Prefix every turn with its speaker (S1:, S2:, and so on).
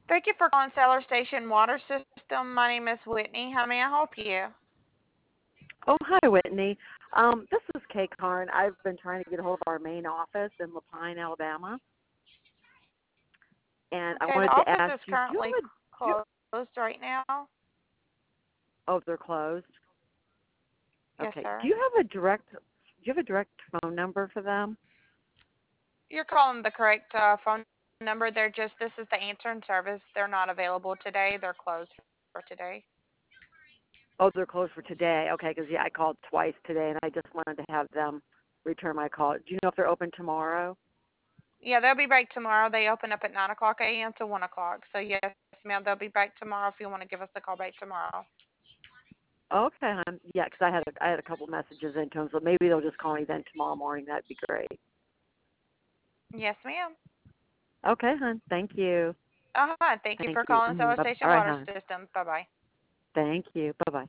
S1: Thank you for calling Cellar Station Water System. My name is Whitney. How may I help you?
S2: Oh, hi, Whitney. This is Kay Karn. I've been trying to get a hold of our main office in Lapine, Alabama, and I
S1: Okay, the
S2: wanted to
S1: office
S2: ask
S1: is
S2: you,
S1: currently closed right now.
S2: oh, they're closed.
S1: Yes,
S2: Okay.
S1: sir.
S2: Do you have a direct phone number for them?
S1: You're calling the correct phone number. This is the answering service. They're not available today. They're closed for today.
S2: Oh, they're closed for today. Okay, because yeah, I called twice today, and I just wanted to have them return my call. Do you know if they're open tomorrow?
S1: Yeah, they'll be back tomorrow. They open up at 9 o'clock a.m. to 1 o'clock. So yes, ma'am, they'll be back tomorrow if you want to give us a call back tomorrow.
S2: Okay, yeah, because I had a couple messages into them, so maybe they'll just call me then tomorrow morning. That'd be great.
S1: Yes, ma'am.
S2: Okay, hon. Thank you.
S1: Thank you for
S2: Thank you.
S1: calling Solar Station
S2: All right,
S1: Water
S2: hon.
S1: System. Bye bye.
S2: Thank you. Bye bye.